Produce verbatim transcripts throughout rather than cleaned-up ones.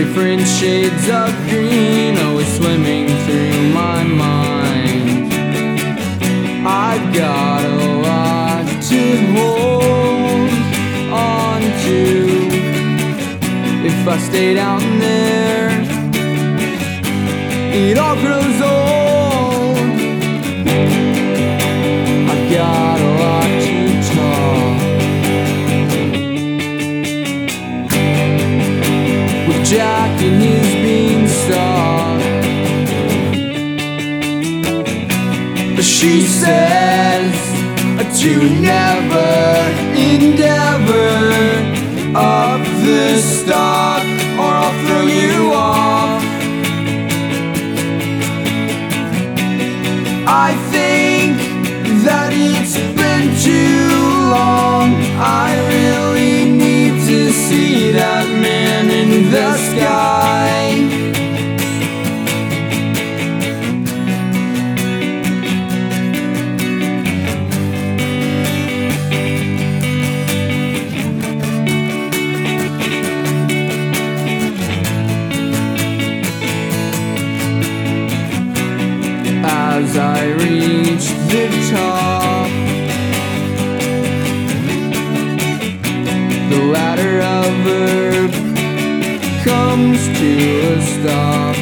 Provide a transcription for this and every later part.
different shades of green always swimming through my mind. I've got a lot to hold on to. If I stay down there, it all grows old. I've got a lot to talk with Jack and his beanstalk. But she says to never endeavor up the stock, or I'll throw you off. I think that it's been too long. I really need to see that man in the sky. As I reach the top, the ladder of earth comes to a stop.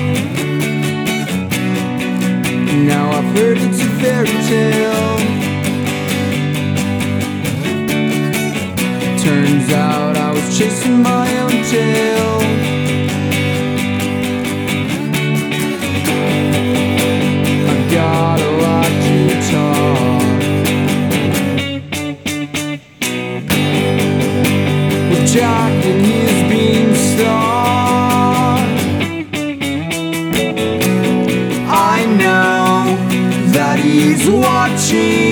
Now I've heard it's a fairy tale. Turns out I was chasing my own tail. Got a lot to talk with Jack and his beanstalk. I know that he's watching.